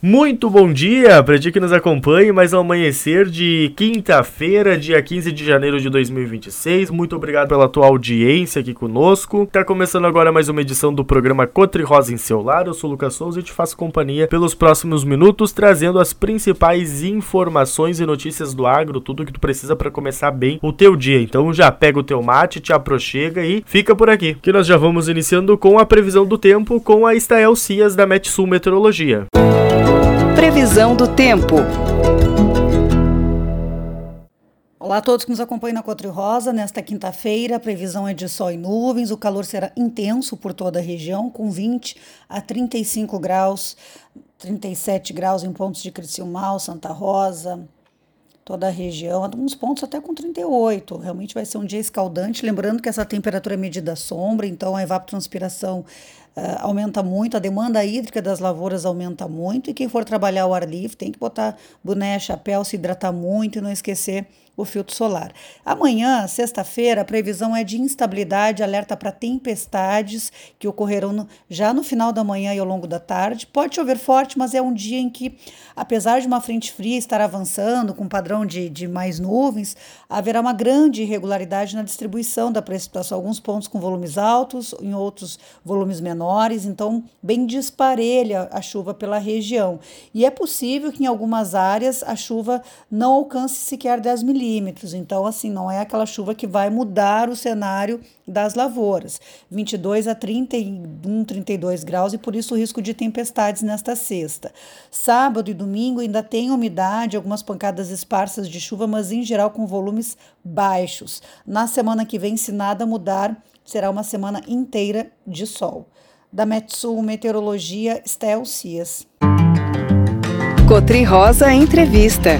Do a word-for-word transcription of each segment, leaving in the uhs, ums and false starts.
Muito bom dia para ti que nos acompanha, mais um amanhecer de quinta-feira, dia quinze de janeiro de dois mil e vinte e seis. Muito obrigado pela tua audiência aqui conosco. Tá começando agora mais uma edição do programa Cotri Rosa em seu lar. Eu sou o Lucas Souza e te faço companhia pelos próximos minutos, trazendo as principais informações e notícias do agro, tudo que tu precisa para começar bem o teu dia. Então já pega o teu mate, te aproxega e fica por aqui, que nós já vamos iniciando com a previsão do tempo com a Estael Cias da Metsul Meteorologia. Previsão do tempo. Olá a todos que nos acompanham na Cotri Rosa. Nesta quinta-feira, a previsão é de sol e nuvens. O calor será intenso por toda a região, com vinte a trinta e cinco graus, trinta e sete graus em pontos de Criciúmal, Santa Rosa, toda a região, alguns pontos até com trinta e oito. Realmente vai ser um dia escaldante. Lembrando que essa temperatura é medida à sombra, então a evapotranspiração Uh, aumenta muito, a demanda hídrica das lavouras aumenta muito, e quem for trabalhar ao ar livre tem que botar boné, chapéu, se hidratar muito e não esquecer o filtro solar. Amanhã, sexta-feira, a previsão é de instabilidade, alerta para tempestades que ocorrerão no, já no final da manhã e ao longo da tarde. Pode chover forte, mas é um dia em que, apesar de uma frente fria estar avançando com padrão de, de mais nuvens, haverá uma grande irregularidade na distribuição da precipitação, alguns pontos com volumes altos, em outros volumes menores, então bem disparelha a chuva pela região. E é possível que em algumas áreas a chuva não alcance sequer dez milímetros. Então, assim, não é aquela chuva que vai mudar o cenário das lavouras. vinte e dois a trinta e um, trinta e dois graus, e por isso o risco de tempestades nesta sexta. Sábado e domingo ainda tem umidade, algumas pancadas esparsas de chuva, mas em geral com volumes baixos. Na semana que vem, se nada mudar, será uma semana inteira de sol. Da Metsul Meteorologia, Estael Cias. Cotri Rosa Entrevista.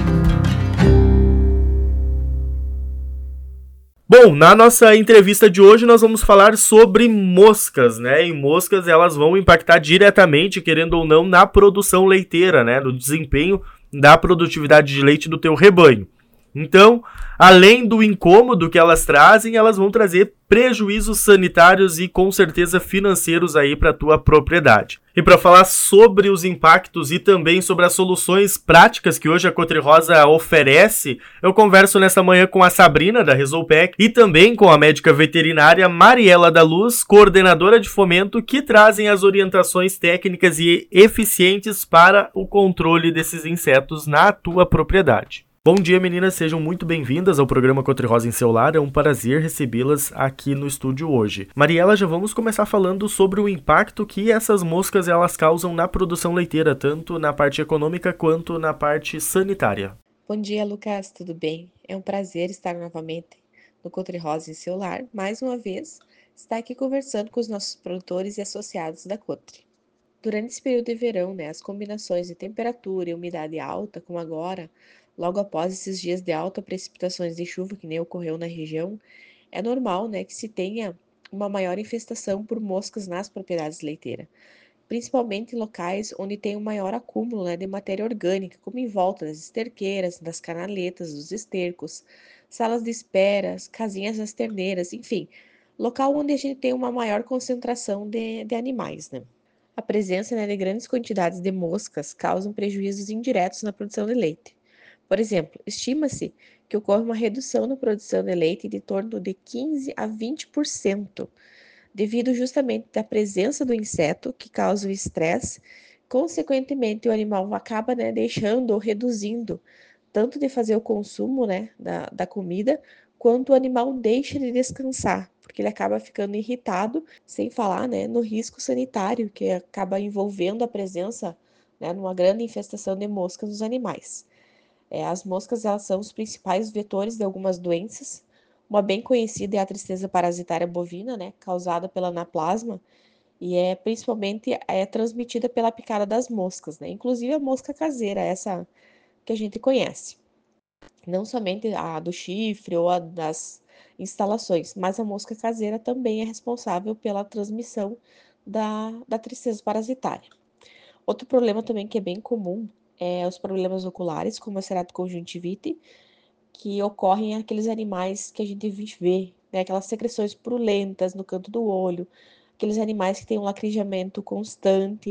Bom, na nossa entrevista de hoje nós vamos falar sobre moscas, né? E moscas, elas vão impactar diretamente, querendo ou não, na produção leiteira, né? No desempenho da produtividade de leite do teu rebanho. Então, além do incômodo que elas trazem, elas vão trazer prejuízos sanitários e com certeza financeiros aí para a tua propriedade. E para falar sobre os impactos e também sobre as soluções práticas que hoje a Cotri Rosa oferece, eu converso nesta manhã com a Sabrina da Resolpec e também com a médica veterinária Mariela da Luz, coordenadora de fomento, que trazem as orientações técnicas e eficientes para o controle desses insetos na tua propriedade. Bom dia, meninas, sejam muito bem-vindas ao programa Cotri Rosa em seu lar. É um prazer recebê-las aqui no estúdio hoje. Mariela, já vamos começar falando sobre o impacto que essas moscas elas causam na produção leiteira, tanto na parte econômica quanto na parte sanitária. Bom dia, Lucas, tudo bem? É um prazer estar novamente no Cotri Rosa em seu lar. Mais uma vez, estar aqui conversando com os nossos produtores e associados da Cotri. Durante esse período de verão, né, as combinações de temperatura e umidade alta, como agora, logo após esses dias de alta precipitações de chuva, que nem ocorreu na região, é normal, né, que se tenha uma maior infestação por moscas nas propriedades leiteiras, principalmente em locais onde tem um maior acúmulo, né, de matéria orgânica, como em volta das esterqueiras, das canaletas, dos estercos, salas de espera, casinhas das terneiras, enfim, local onde a gente tem uma maior concentração de, de animais, né. A presença, né, de grandes quantidades de moscas causam prejuízos indiretos na produção de leite. Por exemplo, estima-se que ocorre uma redução na produção de leite de torno de quinze a vinte por cento, devido justamente à presença do inseto que causa o estresse. Consequentemente, o animal acaba, né, deixando ou reduzindo tanto de fazer o consumo, né, da, da comida, quanto o animal deixa de descansar, porque ele acaba ficando irritado, sem falar, né, no risco sanitário que acaba envolvendo a presença, né, numa grande infestação de moscas nos animais. É, as moscas, elas são os principais vetores de algumas doenças. Uma bem conhecida é a tristeza parasitária bovina, né, causada pela anaplasma, e é principalmente é transmitida pela picada das moscas, né, inclusive a mosca caseira, essa que a gente conhece. Não somente a do chifre ou a das instalações, mas a mosca caseira também é responsável pela transmissão da, da tristeza parasitária. Outro problema também que é bem comum é os problemas oculares, como a ceratoconjuntivite, que ocorrem em aqueles animais que a gente vê, né, aquelas secreções purulentas no canto do olho, aqueles animais que têm um lacrimejamento constante,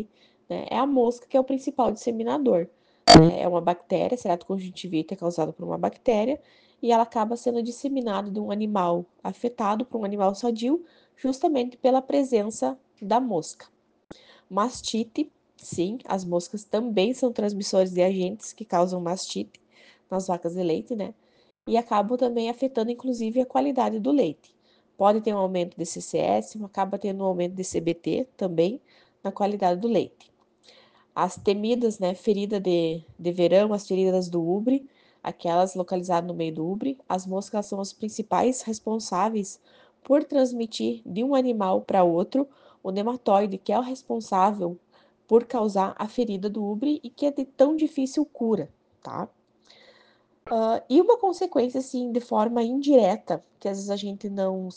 né, é a mosca que é o principal disseminador. Né? É uma bactéria, ceratoconsjuntivite é causada por uma bactéria, e ela acaba sendo disseminada de um animal afetado para um animal sadio, justamente pela presença da mosca. Mastite, sim, as moscas também são transmissores de agentes que causam mastite nas vacas de leite, né? E acabam também afetando, inclusive, a qualidade do leite. Pode ter um aumento de C C S, acaba tendo um aumento de C B T também na qualidade do leite. As temidas, né, ferida de, de verão, as feridas do ubre, aquelas localizadas no meio do ubre, as moscas são as principais responsáveis por transmitir de um animal para outro o nematóide, que é o responsável por causar a ferida do ubre e que é de tão difícil cura, tá? Uh, e uma consequência, assim, de forma indireta, que às vezes a gente não,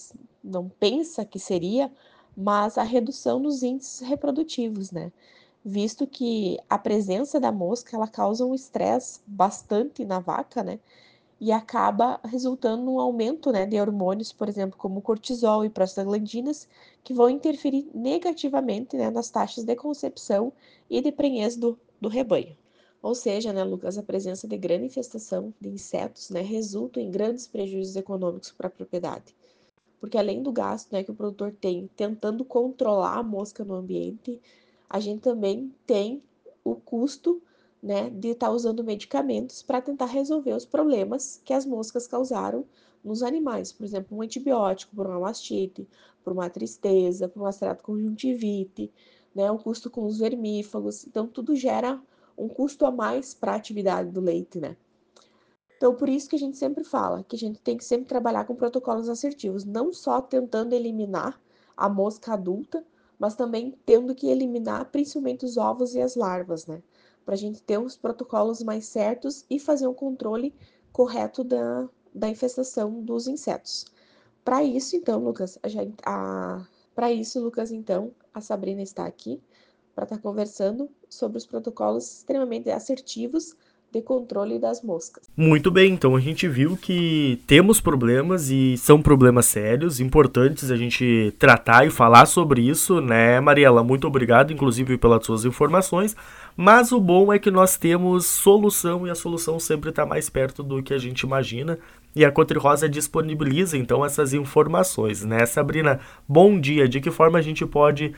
não pensa que seria, mas a redução dos índices reprodutivos, né? Visto que a presença da mosca, ela causa um estresse bastante na vaca, né? E acaba resultando num aumento, né, de hormônios, por exemplo, como cortisol e prostaglandinas, que vão interferir negativamente, né, nas taxas de concepção e de prenhez do, do rebanho. Ou seja, né, Lucas, a presença de grande infestação de insetos, né, resulta em grandes prejuízos econômicos para a propriedade. Porque além do gasto, né, que o produtor tem tentando controlar a mosca no ambiente, a gente também tem o custo, né, de estar tá usando medicamentos para tentar resolver os problemas que as moscas causaram nos animais. Por exemplo, um antibiótico por uma mastite, por uma tristeza, por uma ceratoconsjuntivite, né, um custo com os vermífagos. Então, tudo gera um custo a mais para a atividade do leite, né? Então, por isso que a gente sempre fala que a gente tem que sempre trabalhar com protocolos assertivos, não só tentando eliminar a mosca adulta, mas também tendo que eliminar principalmente os ovos e as larvas, né? Para a gente ter os protocolos mais certos e fazer um controle correto da, da infestação dos insetos. Para isso, então, Lucas, a gente, a, para isso, Lucas, então, a Sabrina está aqui para estar conversando sobre os protocolos extremamente assertivos de controle das moscas. Muito bem, então a gente viu que temos problemas e são problemas sérios, importantes a gente tratar e falar sobre isso, né, Mariela? Muito obrigado, inclusive, pelas suas informações, mas o bom é que nós temos solução e a solução sempre está mais perto do que a gente imagina e a Cotri Rosa disponibiliza, então, essas informações, né? Sabrina, bom dia, de que forma a gente pode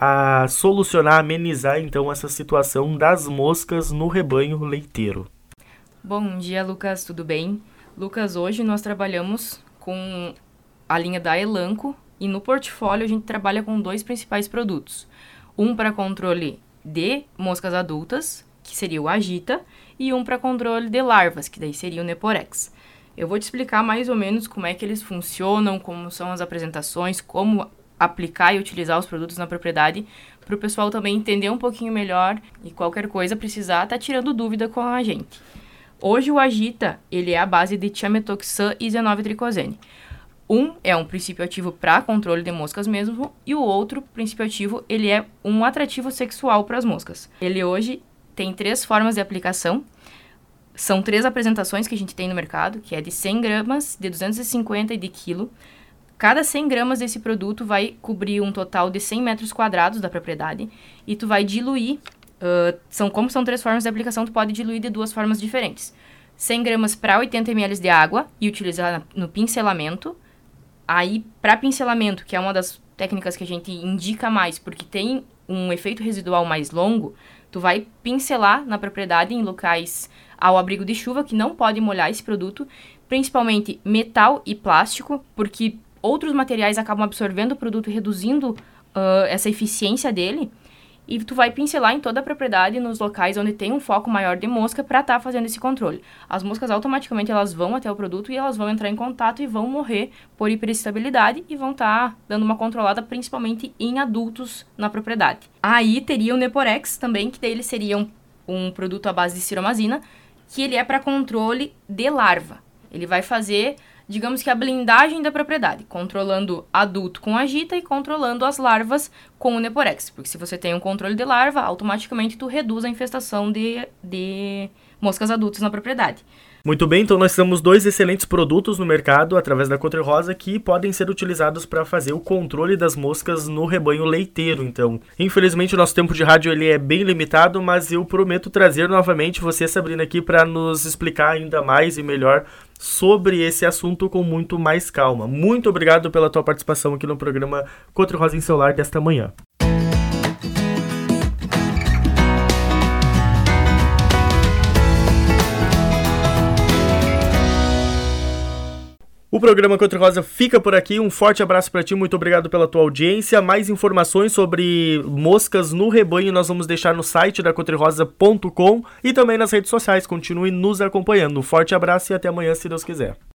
a solucionar, amenizar então essa situação das moscas no rebanho leiteiro? Bom dia, Lucas, tudo bem? Lucas, hoje nós trabalhamos com a linha da Elanco e no portfólio a gente trabalha com dois principais produtos. Um para controle de moscas adultas, que seria o Agita, e um para controle de larvas, que daí seria o Neporex. Eu vou te explicar mais ou menos como é que eles funcionam, como são as apresentações, como aplicar e utilizar os produtos na propriedade, para o pessoal também entender um pouquinho melhor e qualquer coisa precisar, tá tirando dúvida com a gente. Hoje o Agita, ele é a base de Thiamethoxam e zenove-tricosene. Um é um princípio ativo para controle de moscas mesmo, e o outro princípio ativo, ele é um atrativo sexual para as moscas. Ele hoje tem três formas de aplicação. São três apresentações que a gente tem no mercado, que é de cem gramas, de duzentos e cinquenta e de quilo. Cada cem gramas desse produto vai cobrir um total de cem metros quadrados da propriedade e tu vai diluir, uh, são, como são três formas de aplicação, tu pode diluir de duas formas diferentes. cem gramas para oitenta mililitros de água e utilizar no pincelamento. Aí, para pincelamento, que é uma das técnicas que a gente indica mais, porque tem um efeito residual mais longo, tu vai pincelar na propriedade em locais ao abrigo de chuva, que não pode molhar esse produto, principalmente metal e plástico, porque outros materiais acabam absorvendo o produto e reduzindo uh, essa eficiência dele. E tu vai pincelar em toda a propriedade, nos locais onde tem um foco maior de mosca, para estar tá fazendo esse controle. As moscas automaticamente elas vão até o produto e elas vão entrar em contato e vão morrer por hiperestabilidade e vão estar tá dando uma controlada principalmente em adultos na propriedade. Aí teria o Neporex também, que daí ele seria um, um produto à base de ciromazina, que ele é para controle de larva. Ele vai fazer, digamos que a blindagem da propriedade, controlando adulto com Agita e controlando as larvas com o Neporex. Porque se você tem um controle de larva, automaticamente tu reduz a infestação de, de moscas adultas na propriedade. Muito bem, então nós temos dois excelentes produtos no mercado através da Cotri Rosa que podem ser utilizados para fazer o controle das moscas no rebanho leiteiro. Então, infelizmente o nosso tempo de rádio ele é bem limitado, mas eu prometo trazer novamente você, Sabrina, aqui para nos explicar ainda mais e melhor sobre esse assunto com muito mais calma. Muito obrigado pela tua participação aqui no programa Cotri Rosa em seu lar desta manhã. O programa Cotri Rosa fica por aqui. Um forte abraço para ti, muito obrigado pela tua audiência. Mais informações sobre moscas no rebanho nós vamos deixar no site da cotri rosa ponto com e também nas redes sociais. Continue nos acompanhando. Um forte abraço e até amanhã, se Deus quiser.